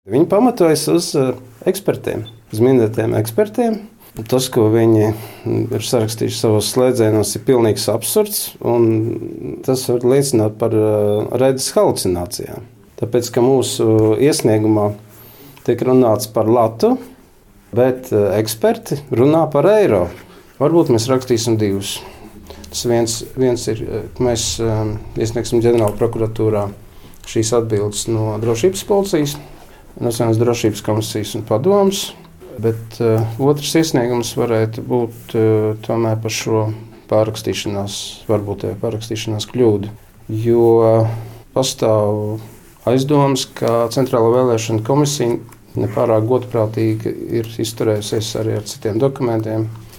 Viņi pamatojas uz ekspertiem, uz minētiem ekspertiem. Tas, ko viņi ir sarakstījuši savos slēdzienos, ir pilnīgs absurds, un tas var liecināt par redzes halucinācijām. Tāpēc, ka mūsu iesniegumā tiek runāts par latu, bet eksperti runā par eiro. Varbūt mēs rakstīsim divus. Tas viens ir, ka mēs iesniegsim ģenerāla prokuratūrā šīs atbildes no drošības policijas, Nacionālās drošības komisijas un padomes. Bet otrs iesniegums varētu būt tomēr par šo pārrakstīšanās kļūdu. Jo pastāv aizdomas, ka Centrālā vēlēšana komisija nepārāk godprātīgi ir izturējusies arī ar citiem dokumentiem.